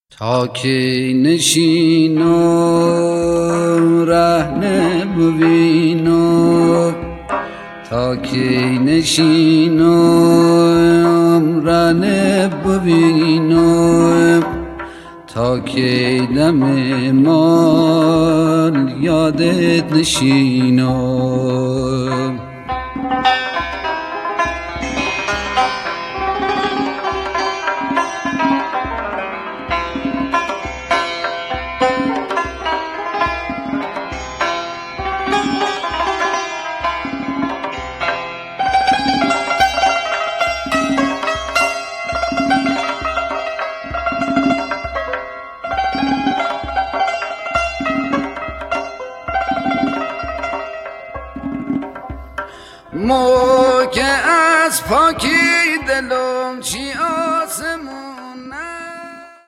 تا کی نشینم ره نبوینم، تا کی نشینم ره نبوینم، تا کی دم مال یادت نشینم. مو که از پاکی دلم چی